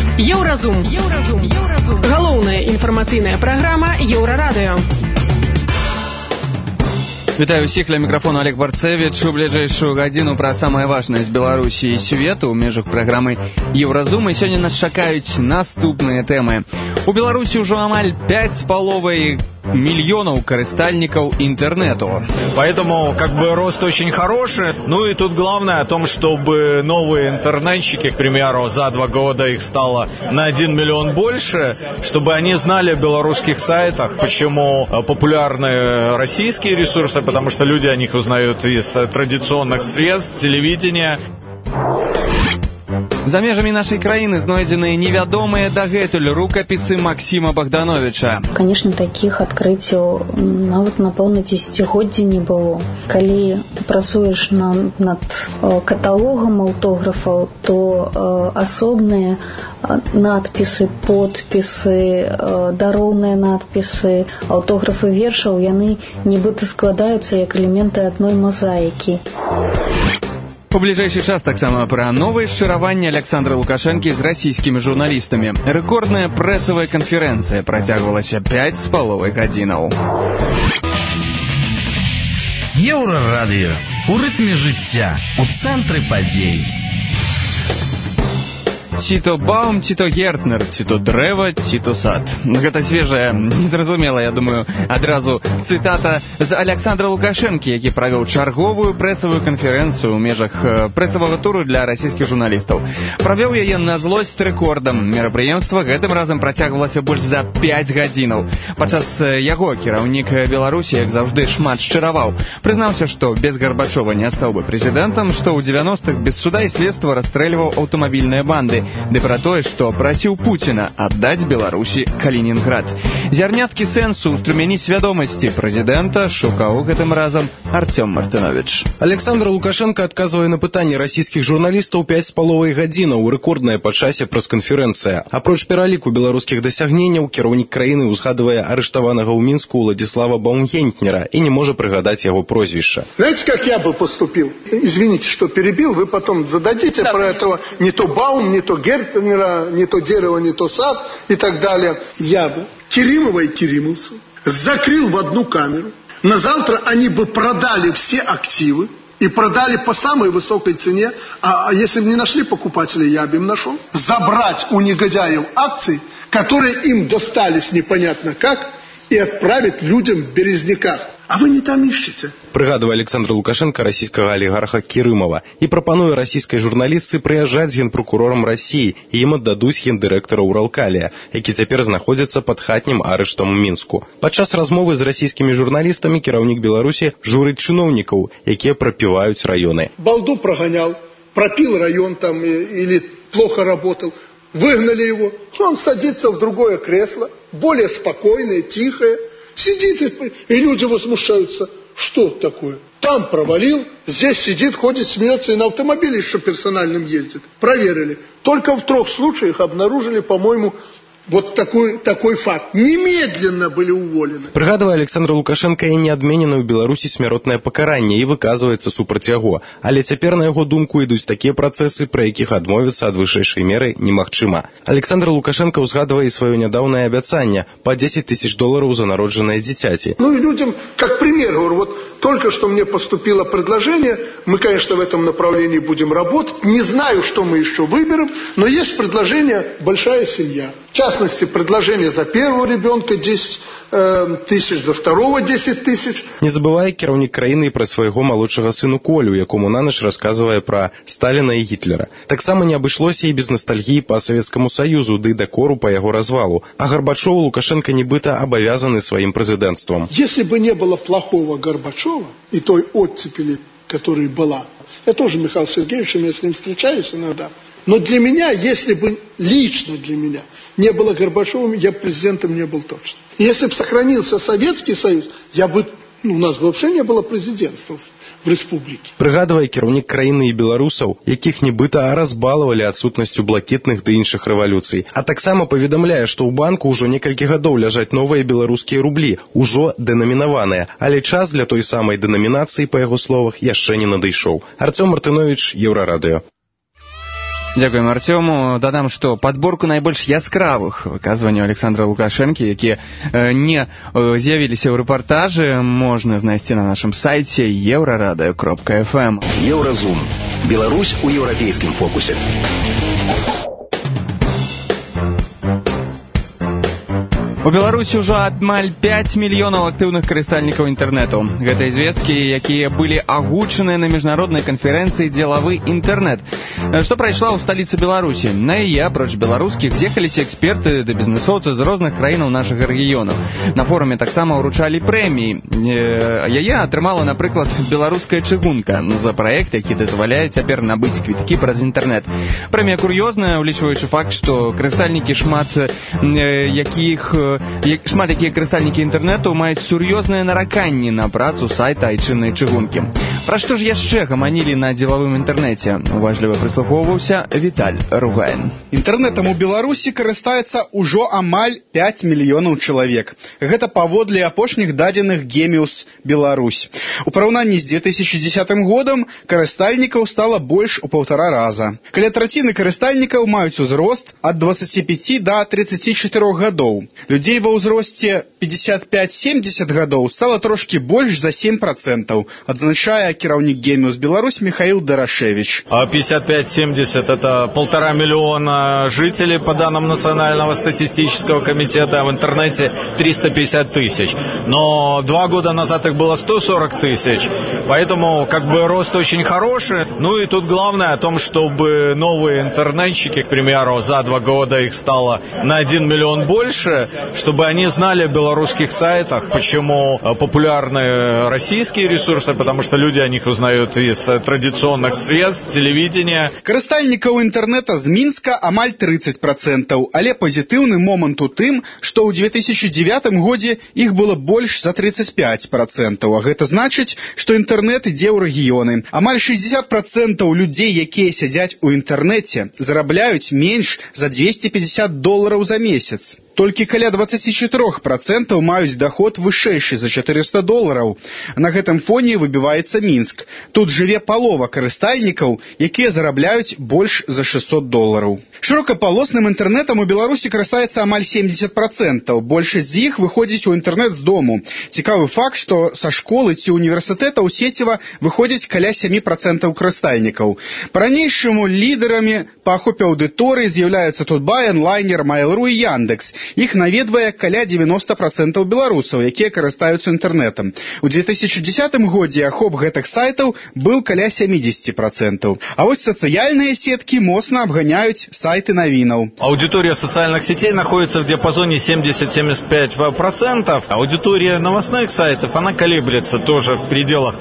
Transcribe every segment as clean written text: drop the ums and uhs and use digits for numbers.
Еўразум. Галоўная інфармацыйная праграма Еўрарадыё. Вітаю ўсіх, ля мікрафону Олег Барцевіч. У бліжэйшую гадзіну пра самае важнае з Беларусі і свету ў межах праграмы Еўразум. І сёння нас чакаюць наступныя тэмы. У Беларусі ўжо амаль 5,5 миллионов корыстальников интернету. Поэтому рост очень хороший. Ну и тут главное о том, чтобы новые интернетчики, к примеру, за 2 года их стало на 1 миллион больше, чтобы они знали о белорусских сайтах, почему популярны российские ресурсы, потому что люди о них узнают из традиционных средств, телевидения. За межамі нашай краіны знойдзены невядомыя дагэтуль рукапісы Максіма Богдановича. Конечно, такіх адкрыццяў нават, напэўна, дзесяцігоддзі не было. Калі працуеш над каталогам аўтографаў, то асобныя надпісы, подпісы, дароўныя надпісы, аўтографы вершаў, яны нібыта складаюцца як элементы адной мазаікі. У бліжэйшы час таксама пра новае шчыраванне Александра Лукашэнкі з расійскімі журналістамі. Рэкордная прэсавая канферэнцыя працягвалася 5,5 гадзінаў. Еўрарадыё. У рытме жыцця, у цэнтры падзей. Ці то Баум, ці то Гертнер, ці то дрэва, ці то сад. Гэта свежая, незразумела, я думаю, адразу цытата з Александра Лукашэнкі, які правёў чарговую прэсавую канферэнцыю ў межах прэсавага туру для расійскіх журналістаў. Правёў яе на злосць рэкордам. Мерапрыемства гэтым разам працягвалася больш за 5 гадзінаў. Падчас яго кіраўнік Беларусі, як заўжды, шмат шчыраваў. Прызнаўся, што без Гарбачова не стаў бы прэзідэнтам, што ў 90-х без суда і следства расстрэльваў аўтамабільныя банды, ды пра тое, што прасіў Пуціна аддаць Беларусі Калінінград. Зярняткі сэнсу ў струмені свядомасці прэзідэнта шукаў гэтым разам Артём Мартынович. Александр Лукашенко адказвае на пытанні расійскіх журналістаў 5,5 гадзінаў, рэкордная па часе прэс-канферэнцыя. Апроч пераліку беларускіх дасягненняў, кіраўнік краіны узгадывае арыштаванага ў Мінску Уладзіслава Баумгентнера і не можа прыгадаць яго прозвішча. Знаете, как я бы поступил? Извините, что перебил, вы потом зададите про этого не то Баум, не то Гертнера, не то дерево, не то сад и так далее. Я бы Керимова и Керимовцев закрыл в одну камеру. На завтра они бы продали все активы и продали по самой высокой цене. А если бы не нашли покупателей, я бы им нашел. Забрать у негодяев акции, которые им достались непонятно как, и отправить людям в Березняках. А вы не там ищете. Прыгадывае Александр Лукашенко расійскага алігарха Кірымова і прапануе расійскай журналістцы прыязджаць з генпракурорам Расіі і ім аддадуць гендырэктара Уралкалія, які цяпер знаходзіцца пад хатнім арыштам у Мінску. Падчас размовы з расійскімі журналістамі кіраўнік Беларусі журыць чыноўнікаў, якія прапіваюць раёны. Балду прогонял, пропил район там или плохо работал, выгнали его, он садится в другое кресло, более спокойное, тихое, сидит и люди возмущаются. Что такое? Там провалил, здесь сидит, ходит, смеется и на автомобиле еще персональном ездит. Проверили. Только в 3 случаях обнаружили, по-моему, вот такой факт. Немедленно были уволены. Прыгадывае Александр Лукашенко і не адменена ў Беларусі смяротнае пакаранне і выказваецца супраць яго. Але цяпер, на яго думку, ідуць такія працэсы, пра якіх адмовіцца ад вышэйшай меры немагчыма. Александр Лукашенко ўзгадвае і сваё нядаўнае абяцанне па $10 000 за народжанае дзіцяці. Ну и людям, как пример, говорю, вот только что мне поступило предложение, мы, конечно, в этом направлении будем работать, не знаю, что мы еще выберем, но есть предложение «Большая семья». В частности, предложение за первого ребенка 10 тысяч, за второго 10 тысяч. Не забывае кіраўнік краіны і пра свайго малодшага сыну Колю, якому нанач расказвае пра Сталіна і Гітлера. Таксама не абышлося і без ностальгіі па Савецкаму Саюзу ды дакору па яго развалу. А Горбачову Лукашенко нібыта абавязаны сваім прэзідэнцтвам. Если бы не было плохого Горбачова и той оттепели, которая была, я тоже, Михаил Сергеевич, я с ним встречаюсь иногда, но для меня, если бы лично для меня не было Горбачева, я президентом не был точно. И если бы сохранился Советский Союз, у нас бы вообще не было президентства в республике. Прыгадвае кіраўнік краіны і беларусаў, якіх нібыта разбалавалі адсутнасцю блакітных ды іншых рэвалюцый. А таксама паведамляе, што ў банку ўжо некалькі гадоў ляжаць новыя беларускія рублі, ужо дэнамінаваныя, але час для той самай дэнамінацыі, па яго словах, яшчэ не надышоў. Артём Мартынович, Еўрарадыё. Дзякуем Артёму. Дадам, што падборку найбольш яскравых выказванняў Александра Лукашэнкі, якія не з'явіліся ў рэпартажы, можна знайсці на нашым сайце euraradeo.fm. Еўразум. Беларусь у еўрапейскім фокусе. У Беларусі ўжо амаль 5 мільёнаў актыўных карыстальнікаў інтэрнэту. Гэта звесткі, якія былі агучаныя на міжнароднай канферэнцыі «Дзелавы інтэрнэт», што прайшла ў сталіцы Беларусі. На яе, апроч беларускіх, з'ехаліся эксперты да бізнэсоўцы з розных краінаў нашага рэгіёну. На форуме таксама ўручалі прэміі. Яе атрымала, напрыклад, беларуская чыгунка за праект, які дазваляе цяпер набыць квіткі праз інтэрнэт. Прэмія кур'ёзная, улічваючы факт, што карыстальнікі шмат якія карыстальнікі інтэрнэту маюць сур'ёзныя нараканні на працу сайта айчыннай чыгункі. Пра што ж яшчэ гаманілі на дзелавым інтэрнэце? Уважліва прыслухоўваўся Віталь Ругайн. Інтэрнэтам у Беларусі карыстаецца ўжо амаль 5 мільёнаў чалавек. Гэта паводле апошніх дадзеных Геміус Беларусь. У параўнанні з 2010 годам карыстальнікаў стала больш у 1,5 раза. Каля траціны карыстальнікаў маюць узрост ад 25 да 34 гадоў. Людзей ва ўзросце 55-70 гадоў стала трошкі больш за 7%, адзначае кіраўнік Геміус Беларусь Михаил Дарашевич. 55-70 это 1,5 миллиона жителей по данным Национального статистического комитета, в интернете 350 тысяч. Но 2 года назад их было 140 тысяч, поэтому как бы рост очень хороший. Ну и тут главное о том, чтобы новые интернетчики, к примеру, за 2 года их стало на 1 миллион больше, чтобы они знали о белорусских сайтах. Почему популярны российские ресурсы? Потому что люди о них узнают из традиционных средств, телевидения. Карыстальнікаў інтэрнэта з Мінска амаль 30%, але пазітыўны момант у тым, што ў 2009 годзе іх было больш за 35%. А гэта значыць, што інтэрнэт ідзе ў рэгіёны. Амаль 60% людзей, якія сядзяць у інтэрнэце, зарабляюць менш за $250 за месяц. Толькі каля 24% маюць доход вышэйшы за $400. На гэтым фоне выбіваецца Мінск. Тут жыве палова карыстальнікаў, якія зарабляюць больш за $600. Шырокапалосным інтэрнэтам у Беларусі карыстаецца амаль 70%. Большасць з іх выходзіць у інтэрнэт з дому. Цікавы факт, што са школы ці універсітэта ў сеціва выходзіць каля 7% карыстальнікаў. Па-ранейшаму лідарамі па ахопе аўдыторыі з'яўляюцца Тутбай, Онлайнер, Mail.ru і Яндекс. Іх наведвае каля 90% беларусаў, якія карыстаюцца інтэрнэтам. У 2010 годзе ахоп гэтых сайтаў был каля 70%. А вось сацыяльныя сеткі моцна абганяюць сайты навінаў. Аудитория социальных сетей находится в диапазоне 70-75%. Аудитория новостных сайтов, она колеблется тоже в пределах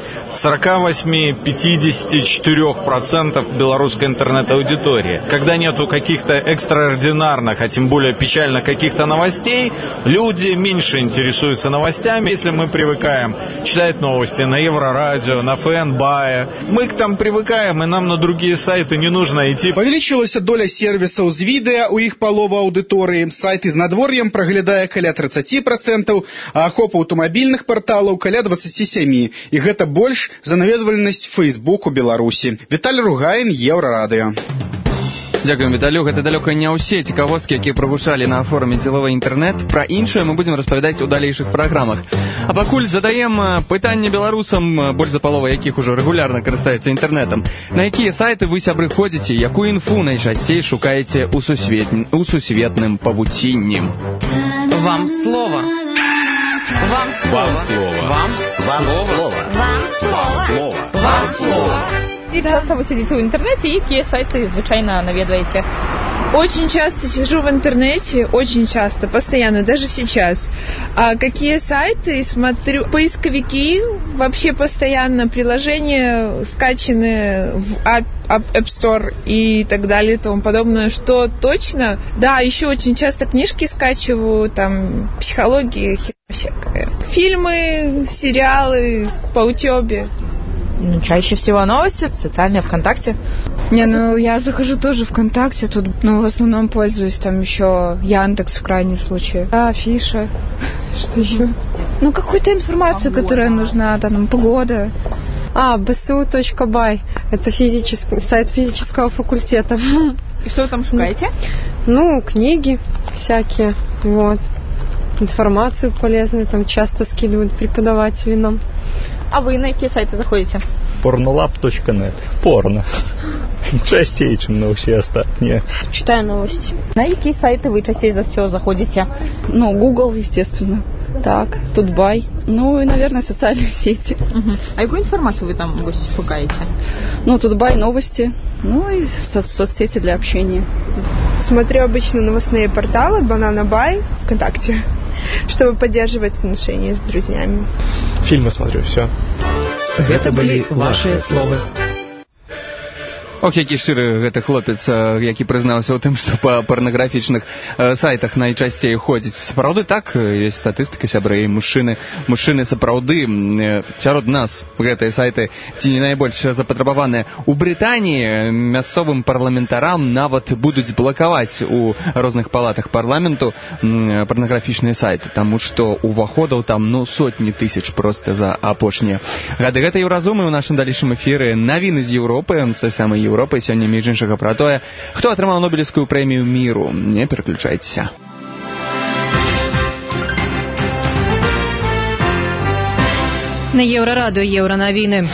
48-54% белорусской интернет-аудитории. Когда нету каких-то экстраординарных, а тем более печально каких-то новостей, люди меньше интересуются новостями. Если мы привыкаем читать новости на Еврорадио, на ФНБАе, мы к там привыкаем, и нам на другие сайты не нужно идти. Павелічылася доля сервісаў з відэа у іх палова аўдыторыі. Сайты з надвор'ем праглядае каля 30%, а ахоп аўтамабільных парталаў каля 27%. І гэта больш за наведвальнасць Facebook у Беларусі. Віталь Ругайн, Еўрарадыё. Дякуем, Віталю. Гэта далёка не ўсе цікавосткі, якія прагучалі на форуме «Дзелавы інтэрнэт». Пра іншае мы будзем распавядаць у далейшых праграмах. А пакуль задаем пытанне беларусам, больш за палова якіх ужо рэгулярна карыстаюцца інтэрнэтам. На якія сайты вы, сябры, ходзіце, якую інфу найчасцей шукаеце ў сусветным павуцінні? Вам слово. Вам слово. Вам слово. Вам слово. Вам слово. И часто вы сидите в интернете, и какие сайты звучайно наведываете? Очень часто сижу в интернете, очень часто, постоянно, даже сейчас. А какие сайты смотрю? Поисковики, вообще постоянно приложения скачаны в App Store и так далее и тому подобное. Что точно? Да, еще очень часто книжки скачиваю, там, психология, всякая. Фильмы, сериалы по учебе. Ну, чаще всего новости, социальные, ВКонтакте. Я захожу тоже ВКонтакте, тут, в основном пользуюсь, там еще Яндекс в крайнем случае. Афиша, что еще? Какую-то информацию, которая нужна, там, погода. bsu.by. Это сайт физического факультета. И что вы там шукаете? Книги всякие, информацию полезную там часто скидывают преподаватели нам. А вы на какие сайты заходите? Pornolab.net. Порно. Частее, чем на все остальные. Читаю новости. На какие сайты вы чаще всего заходите? Google, естественно. Так, Тутбай. И, наверное, социальные сети. А какую информацию вы там шукаете? Тутбай, новости. И соцсети для общения. Смотрю обычно новостные порталы, Банана-Бай, ВКонтакте, чтобы поддерживать отношения с друзьями. Фильмы смотрю, все. Это были ваши словы. Ох, які шчыры гэты хлопец, які прызнаўся ў тым, што па парнаграфічных сайтах найчасцей ходзіць. Сапраўды так, ёсць статыстыка, сябры, мужчыны сапраўды сярод нас гэтыя сайты ці не найбольш запатрабаваныя. У Брытаніі мясцовым парламентарам нават будуць блакаваць у розных палатах парламенту парнаграфічныя сайты, таму што уваходаў там сотні тысяч проста за апошнія гады. Гэта Еўразум, і ў нашым далейшым эфіры навіны з Еўропы, з той самай Европы, сёння між іншага пра тое, хто атрымаў Нобелевскую прэмію міру. Не пераключайцеся. На Еўрарадыё Еўранавіны.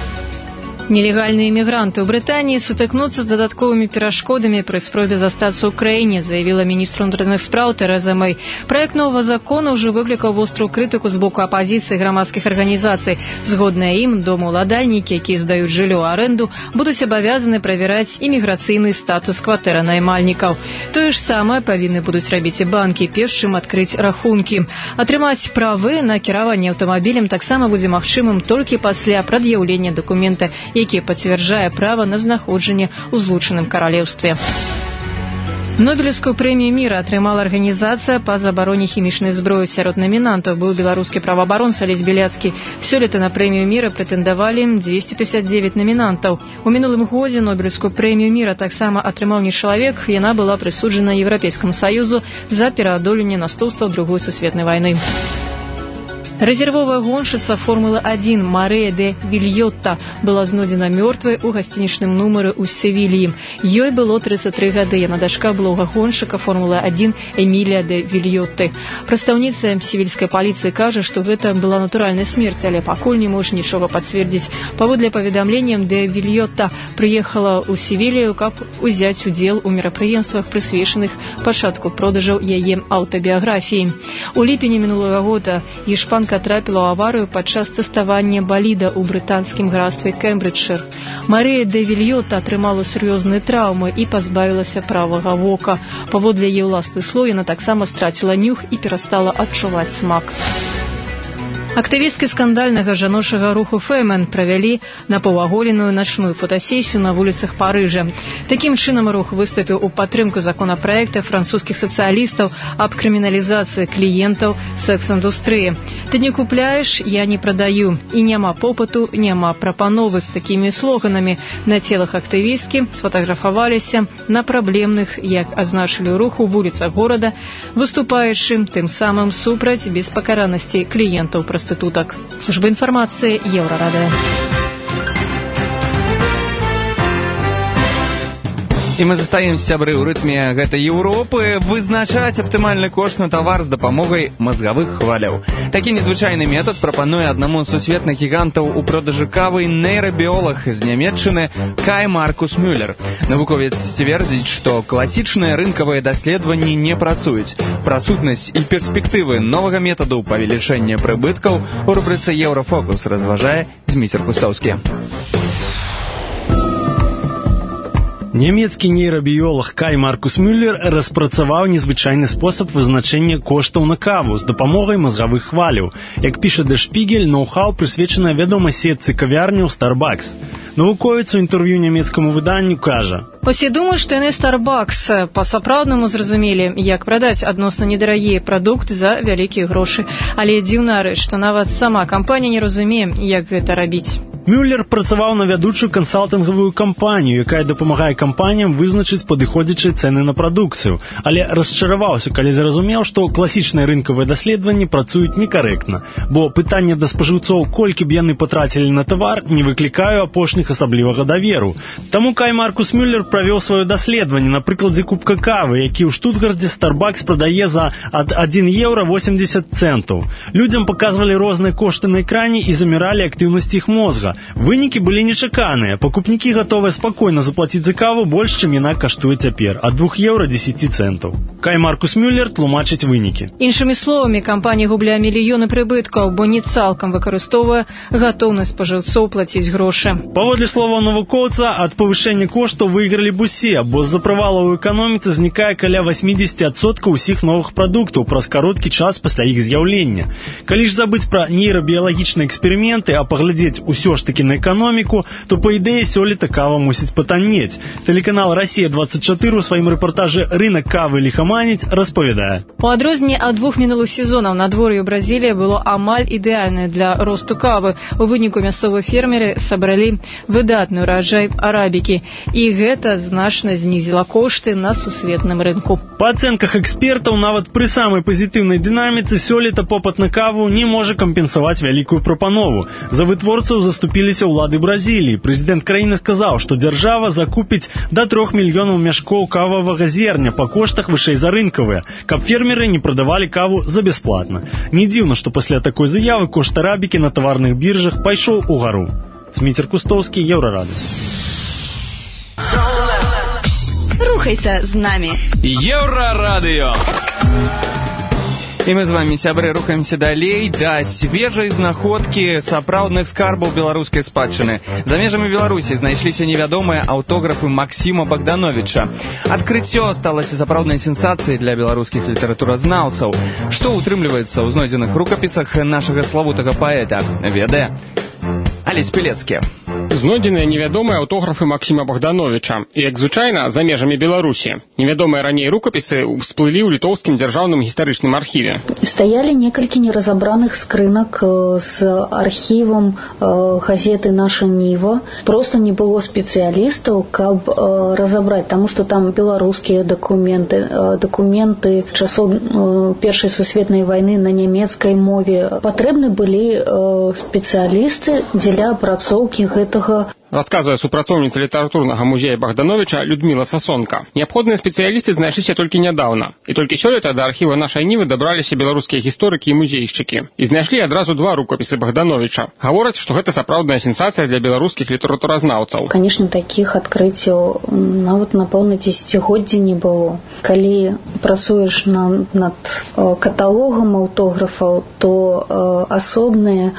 Нелегальные иммигранты у Британии сутыкнутся с додатковыми перашкодами при спробе застаться в Украине, заявила министр внутренних справ Тереза Мэй. Проект нового закона уже выкликал острую критику с боку оппозиции и громадских организаций. Згодно им, домоуладальники, які сдают жилье в аренду, будут обязаны проверять иммиграционный статус кватэранаймальников. То же самое повинны будут робить и банки, перш чым открыть рахунки. Атрымаць правы на кіраванне автомобилем таксама будзе магчымым толькі пасля прад'яўлення документа, які пацвярджае права на знаходжанне ў злучаным каралеўстве. Нобелевскую прэмію міра атрымала арганізацыя па забароне хімічнай зброі. Сярод намінантаў быў беларускі праваабаронца Алесь Беляцкі. Сёлета на прэмію міра прэтэндавалі 259 намінантаў. У мінулым годзе Нобелевскую прэмію міра таксама атрымаў не чалавек. Яна была прысуджана Еўрапейскаму Саюзу за пераадоленне наступстваў Другой сусветнай вайны. Резервовая гоншыца Формулы-1 Марыя де Вильотта была знойдзена мёртвай у гасцінічным нумары ў Севільі. Ёй было 33 гады. Яна дачка былога гоншчыка Формулы-1 Эмілія де Вильотты. Прадстаўніца севільскай паліцыі кажа, што гэта была натуральная смерць, але пакуль не можа нічога пацвердзіць. Паводле паведамленняў, де Вильотта прыехала ў Севілію, каб узяць удзел у мерапрыемствах, прысвечаных пачатку продажаў яе аўтабіяграфіі. У ліпені мінулага года іспанка трапіла ў аварыю падчас тэставання баліда ў брытанскім графстве Кембриджшыр. Марыя де Вильотта атрымала сур'ёзныя траўмы і пазбавілася правага вока. Паводле яе ўласных слоў, яна таксама страціла нюх і перастала адчуваць смак. Актывісткі скандальнага жаночага руху Фэмен правялі напаўаголеную начную фотасесію на вуліцах Парыжа. Такім чынам рух выступіў у падтрымку законапраекта французскіх сацыялістаў аб крыміналізацыі кліентаў секс-індустрыі. Ты не купляеш, я не прадаю. І няма попыту, няма прапановы. З такімі слоганамі на целах актывісткі сфотаграфаваліся на праблемных, як азначылі руху, вуліцах горада, выступаючым тым самым супраць беспакаранасці кліентаў проституток. Служба информации Еврорадио. І мы застаемся, сябры, ў рытме гэтай Еўропы вызначаць аптымальны кошт на тавар з дапамогай мазгавых хваляў. Такі незвычайны метад прапануе аднаму з сусветных гігантаў у продажы кавы нейрабіолог з Нямецчыны Кай Маркус Мюллер. Навуковец сцвердзіць, што класічныя рынкавыя даследаванні не працуюць. Пра сутнасць і перспектывы новага метаду павелічэння прыбыткаў у рубрыцы «Еўрафокус» разважае Дміцер Кустаўскі. Нямецкі нейрабіолог Кай Маркус Мюллер распрацаваў незвычайны спосаб вызначэння коштаў на каву з дапамогай мазгавых хваляў. Як піша Der Spiegel, ноу-хау прысвечана вядомай сетцы кавярняў Starbucks. Навуковец у інтэрв'ю нямецкаму выданню кажа: Усе думаюць, што яны Starbucks па-сапраўднаму зразумелі, як прадаць адносна недарагія прадукты за вялікія грошы. Але дзіўная рэч, што нават сама кампанія не разумее, як гэта рабіць. Мюллер працаваў на вядучую кансалтынгавую кампанію, якая дапамагае кампаніям вызначыць падыходзячыя цэны на прадукцыю, але расчараваўся, калі зразумеў, што класічныя рынкавыя даследаванні працуюць некарэктна, бо пытанне да спажыўцоў, колькі б яны патрацілі на тавар, не выклікае апошніх асаблівага даверу. Таму Кай Маркус Мюллер правёў сваё даследаванне на прыкладзе кубка кавы, які ў Штутгардзе Starbucks прадае за ад 1 еўра 80 цэнтаў. Людзям паказвалі розныя кошты на экране і заміралі актыўнасць іх мозга. Вынікі былі нечаканыя. Пакупнікі гатовыя спакойна заплаціць за каву больш, чым яна каштуе цяпер, ад 2 еўра 10 цэнтаў. Кай Маркус Мюллер тлумачыць вынікі. Іншымі словамі, кампанія губляе мільёны прыбыткаў, бо не цалкам выкарыстоўвае гатоўнасць спажыўцоў плаціць грошы. Паводле словаў навукоўца, ад павышэння коштаў выйгралі б усе, бо з-за правалаў у эканоміцы знікае каля 80% ўсіх новых прадуктаў праз кароткі час пасля іх з'яўлення. Калі ж забыць пра нейрабіялагічныя эксперыменты, а паглядзець усё ж такі на эканоміку, то па ідэі сёлета кава мусіць патаннець. Тэлеканал «Расія-24» у сваім рэпартажы «Рынак кавы ліхаманіць» распавядае. У адрозненне ад 2 мінулых сезонаў надвор'е Бразілія было амаль ідэальнае для росту кавы. У выніку мясцовыя фермеры сабралі выдатны ўраджай арабікі, і гэта значна знізіла кошты на сусветным рынку. Па ацэнках экспертаў, нават пры самай пазітыўнай дынаміцы сёлета попыт на каву не можа кампенсаваць вялікую прапанову. За вытворцаў заступіліся ўлады Бразіліі. Прэзідэнт краіны сказаў, што дзяржава закупіць да 3 мільёнаў мяшкоў кававага зерня па коштах вышэй за рынкавыя, каб фермеры не прадавалі каву за бясплатна. Не дзіўна, што пасля такой заявы кошт арабікі на таварных біржах пайшоў угару. Зміцер Кустоўскі, Еўрарада. Рухайся з намі. Еўрарадыё. І мы з вамі, сябры, рухаемся далей да свежай знаходкі сапраўдных скарбаў беларускай спадчыны. За межамі Беларусі знайшліся невядомыя аўтографы Максіма Богдановича. Адкрыццё сталася сапраўднай сенсацыяй для беларускіх літаратуразнаўцаў. Што ўтрымліваецца ў знойдзеных рукапісах нашага славутага паэта, ведае Алесь Пілецкі. Знойдзеныя невядомыя аўтографы Максіма Богдановича. І, як звычайна, за межамі Беларусі. Невядомыя раней рукапісы всплылі ў літоўскім дзяржаўным гістарычным архіве. Стаялі некалькі неразабраных скрынак з архівам газеты «Наша Ніва». Просто не было спецыялістаў, каб разабраць, таму што там беларускія дакументы часоў Першай сусветнай вайны на нямецкай мове. Патрэбны былі спецыялісты для апрацоўкі гэтага. Расказвае супрацоўніца літаратурнага музея Богдановича Людміла Сасонка. Неабходныя спецыялісты знайшліся толькі нядаўна. І толькі сёлета да архіва нашай Нівы дабраліся беларускія гісторыкі і музейшчыкі. І знайшлі адразу 2 рукапісы Богдановича. Гавораць, што гэта сапраўдная сенсацыя для беларускіх літаратуразнаўцаў. Канешне, такіх адкрыццяў нават, напэўна, дзесяцігоддзі не было. Калі працуеш над каталогам аўтографаў, то асобныя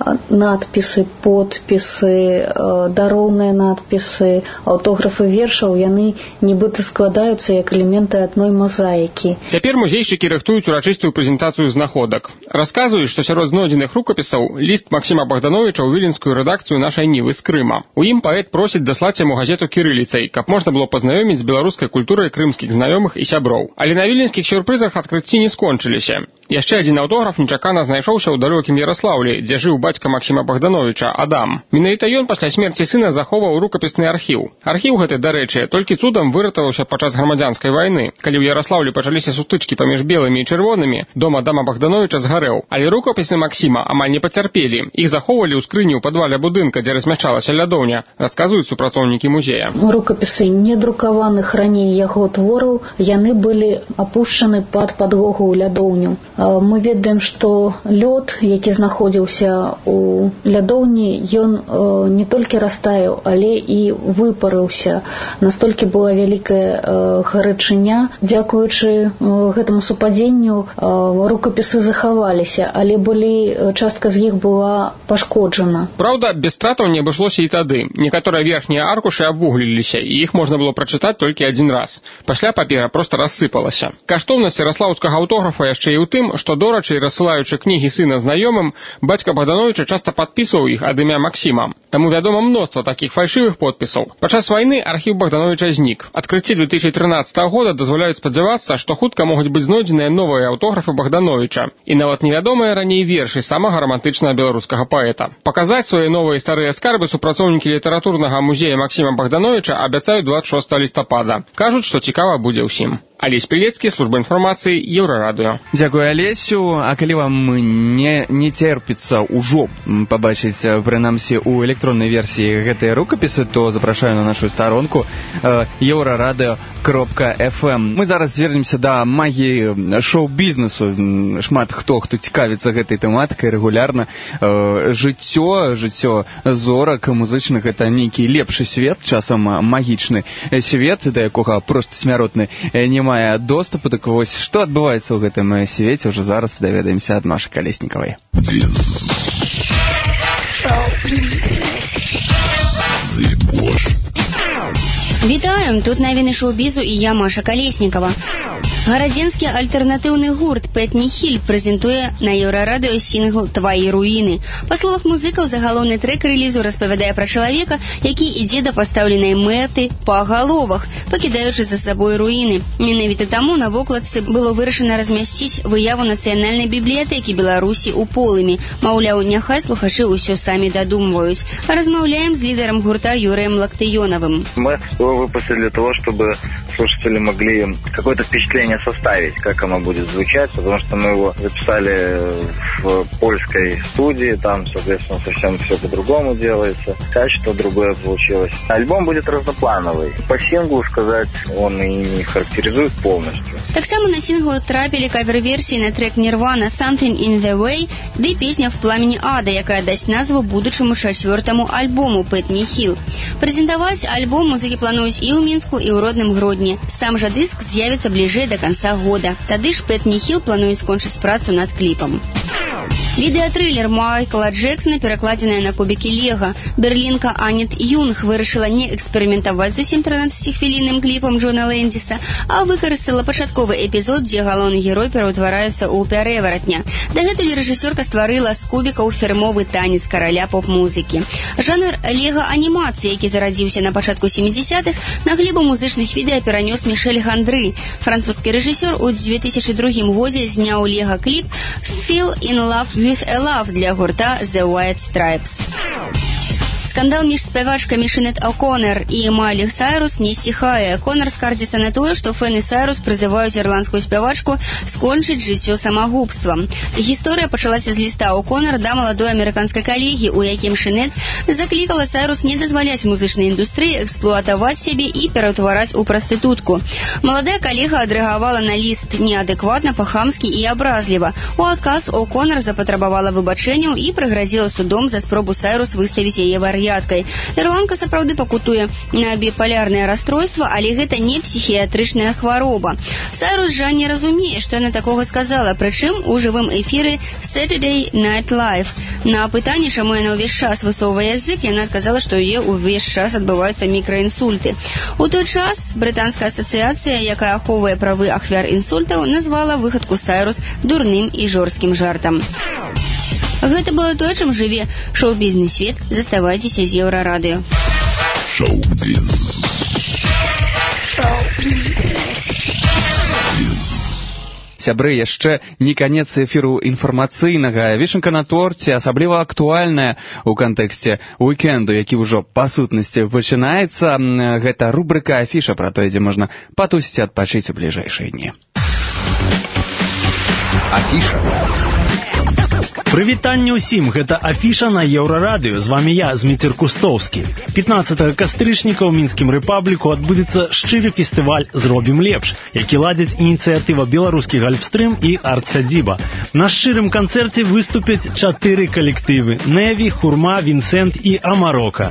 надпісы, подпісы, дароўныя надпісы, аўтографы вершаў, яны нібыта складаюцца як элементы адной мазаікі. Цяпер музейшчыкі рыхтуюць урачыстую прэзентацыю знаходак. Расказваюць, што сярод знойдзеных рукапісаў ліст Максіма Богдановича ў віленскую рэдакцыю нашай Нівы з Крыма. У ім паэт просіць даслаць яму газету кірыліцай, каб можна было пазнаёміць з беларускай культурай крымскіх знаёмых і сяброў. Але на віленскіх сюрпрызах адкрыцці не скончыліся. Яшчэ адзін аўтограф нечакана знайшоўся ў далёкім Яраслаўлі, дзе жыў бацька Максіма Богдановича, Адам. Менавіта ён пасля смерці сына захоўваў рукапісны архіў. Архіў гэты, дарэчы, толькі цудам выратаваўся падчас грамадзянскай вайны. Калі ў Яраслаўлі пачаліся сутычкі паміж белымі і чырвонымі, дом Адама Богдановича згарэў. Але рукапісы Максіма амаль не пацярпелі. Іх захоўвалі ў скрыні ў падвале будынка, дзе размяшчалася лядоўня, расказваюць супрацоўнікі музея. Рукапісы недрукаваных раней яго твораў, яны былі апушчаны пад падлогу ў лядоўню. Мы ведаем, што лёд, які знаходзіўся у лядоўні, ён не толькі растаяў, але і выпарыўся. Настолькі была вялікая гарачыня. Дзякуючы гэтаму супадзенню рукапісы захаваліся, але частка з іх была пашкоджана. Праўда, без стратаў не абышлося і тады. Некаторыя верхнія аркушы абвугліліся, і іх можна было прачытаць толькі адзін раз. Пасля папера проста рассыпалася. Каштоўнасць яраслаўскага аўтографа яшчэ і ў тым, што дорачы, рассылаючы кнігі сына знаёмым, бацька Богдановича Богдановича часта падпісваў іх ад імя Максіма. Таму вядома мноства такіх фальшывых подпісаў. Падчас вайны архіў Богдановича знік. Адкрыцці 2013 года дазваляюць спадзявацца, што хутка могуць быць знойдзеныя новыя аўтографы Богдановича і нават невядомыя раней вершы самага романтычнага беларускага паэта. Паказаць свае новыя старыя скарбы супрацоўнікі літаратурнага музея Максіма Богдановича абяцаюць 26 лістапада. Кажуць, што цікава будзе ўсім. Алесь Пілецкі, служба інфармацыі, Еўрарадыё. Дзякую, Алесю. А калі вам не терпіцца ўжо пабачыць, прынамсі, у электроннай версіі гэтыя рукапісы, то запрашаю на нашу старонку euradio.fm. Мы зараз звернемся да магіі шоу-бізнесу. Шмат хто цікавіцца гэтай тэматыкай рэгулярна. Жыццё зорак музычных — гэта нейкі лепшы свет, часам магічны свет, да якога проста смяротны не мае доступу. Так вось, што адбываецца ў гэтым свеце, ўжо зараз даведаемся ад Машы Калеснікавай. Вітаем, тут навіны шоу-бізу і я, Маша Калеснікава. Гарадзенскі альтэрнатыўны гурт Пэтні Хіль прэзентуе на Еўрарадыё сінгл «Тваі руіны». Па словах музыкаў, загалоўны трэк рэлізу распавядае пра чалавека, які ідзе да пастаўленай мэты па галовах, пакідаючы за сабой руіны. Менавіта таму на вокладцы было вырашана размясціць выяву Нацыянальнай бібліятэкі Беларусі ў полымі. Маўляў, няхай слухачы ўсё самі дадумваюць. Размаўляем з лідарам гурта Юрыем Лактыёнавым. Мы его выпустили для того, чтобы слушатели могли какое-то впечатление составить, как оно будет звучать, потому что мы его записали в польской студии, там, соответственно, совсем все по-другому делается, качество другое получилось. Альбом будет разноплановый. По синглу сказать, он и не характеризует полностью. Так само на синглу трапили кавер-версии на трек Nirvana «Something in the Way», да и песня «В пламени ада», якая дасть назву будучому 4-му альбому Пэтні Хіль. Прэзентаваць альбом музыкі плануюць і ў Мінску, і ў родным Гродні. Сам жа дыск з'явіцца бліжэй да канца года. Тады ж Пэтні Хіль плануюць скончыць працу над кліпам. Відэатрылер Майкла Джексона, перакладзеная на кубікі лего. Берлінка Анет Юнг вырашыла не эксперыментаваць з усім 13-хвілінным кліпам Джона Лэндзіса, а выкарыстала пачатковы эпізод, дзе галоўны герой пераўтвараецца ў пярэваратня. Дагэтуль рэжысёрка стварыла з кубікаў фірмовы танец караля поп-музыкі. Жанр лего-анімацыі, які зарадзіўся на пачатку 70-х, на глебу музычных відэа перанёс Мішель Гандры. Французскі рэжысёр у 2002 годзе зняў лего-кліп «Feel in Love with a Love» для гурта The White Stripes. Скандал між спявачкамі Синет О'Коннер і Майлі Сайрус не сціхае. Коннер скардзіцца на тое, што фэны Сайрус прызываюць ірландскую спявачку скончыць жыццё самагубствам. Гісторыя пачалася з ліста О'Коннер да маладой амерыканскай калегі, у якім Синет заклікала Сайрус не дазваляць музычнай індустрыі эксплуатаваць сябе і пераўтвараць у прастытутку. Маладая калега адрэагавала на ліст неадэкватна, па-хамскі і абразліва. У адказ О'Коннер запатрабавала выбачэнняў і прыгразіла судом за спробу Сайрус выставіць яе вар'яткай. Ірландка сапраўды пакутуе на біполярнае расстройства, але гэта не псіхіятрычная хвароба. Сайрус жа не разумее, што яна такога сказала, прычым у жывым эфіры Saturday Night Live. На пытанне, чаму яна ўвесь час высоўвае язык, яна адказала, што ў яе ўвесь час адбываюцца мікраінсульты. У той час брытанская асацыяцыя, якая ахоўвае правы ахвяр інсультаў, назвала выхадку Сайрус дурным і жорсткім жартам. Гэта было тое, чым жыве шоу-бізнес свет. Заставайцеся з Еўрарадыё. Сябры, яшчэ не канец эфіру інфармацыйнага. Вішанка на торце асабліва актуальная ў кантэксце уікенду, які ўжо па сутнасці пачынаецца. Гэта рубрыка «Афіша», пра тое, дзе можна патусіць і адпачыць у бліжэйшыя дні. Афіша. Прывітанне ўсім, гэта Афіша на Еўрарадыё. З вамі я, Зміцер Кустоўскі. 15 кастрычніка ў Мінскім рэпабліку адбудзецца шчыры фестываль «Зробім лепш», які ладзяць ініцыятыва «Беларускі гальфстрым» і «Арт-сядзіба». На шчырым канцэрце выступяць 4 калектывы: «Неві», «Хурма», «Вінсент» і «Амарока».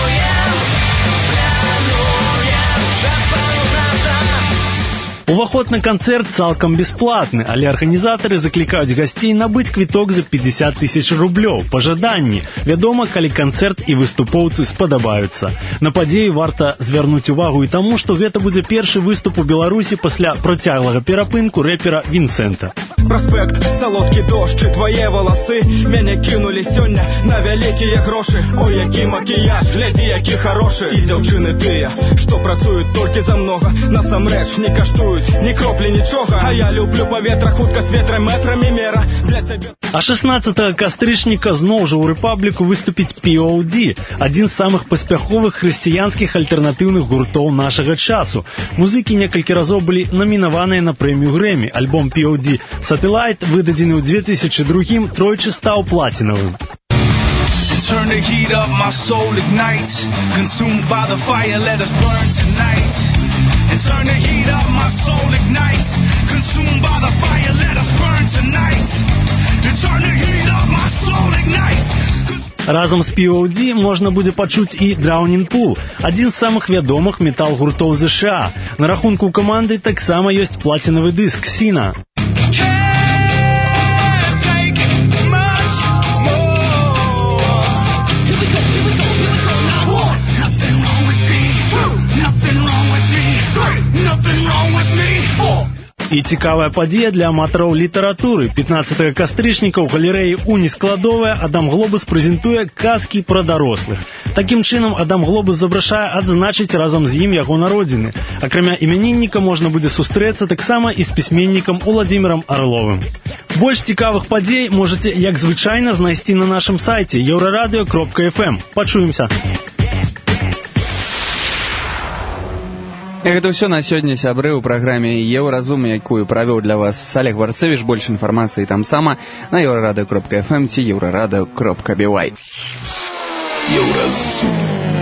Уваход Уваход на канцэрт цалкам бясплатны, але арганізатары заклікаюць гасцей набыць квіток за 50 000 рублёў па жаданні. Вядома, калі канцэрт і выступоўцы спадабаюцца. На падзею варта звярнуць увагу і таму, што гэта будзе першы выступ у Беларусі пасля працяглага перапынку рэпера Вінсента. Праспект, салодкі дождж і твае валасы мяне кінулі сёння на вялікія грошы. Ой, які макіяж, глядзі, які харошы. І дзяўчыны тыя, што працуюць толькі за многа, насамрэч не каштуюць ні кроплі нічога. А я люблю паветра, хутка з ветрам метрамі мера для цябе. А 16 кастрычніка зноў жа ў рэпабліку выступіць POD, адзін з самых паспяховых хрысціянскіх альтэрнатыўных гуртоў нашага часу. Музыкі некалькі разоў былі намінаваныя на прэмію Грэмі. Альбом POD Satellite, выдадзены ў 2002, тройчы стаў платінавым. Turn the heat up, my soul ignites. Consumed by the fire, let us burn tonight. And turn the heat up, my soul ignites. Consumed by the fire, let us burn tonight. And turn the heat up, my soul ignites. Разам з POD можна будзе пачуць і Drowning Pool, адзін з самых вядомых метал-гуртоў ЗША. На рахунку ў каманды таксама ёсць платінавы дыск «Сіна». І цікавая падзея для аматараў літаратуры. 15 кастрычніка ў галерэі «Уніскладовая» Адам Глобус прэзентуе казкі пра дарослых. Такім чынам, Адам Глобус запрашае адзначыць разам з ім яго народзіны. Акрамя імянінніка можна будзе сустрэцца таксама і з пісьменнікам Уладзімірам Арловым. Больш цікавых падзей можаце, як звычайна, знайсці на нашым сайце euradio.fm. Пачуемся! Гэта ўсё на сёння, сябры, у праграме «Еўразум», якую правёў для вас Олег Варсевіч. Больш інфармацыі там сама на euradio.fm ці euradio.by. Еўразум.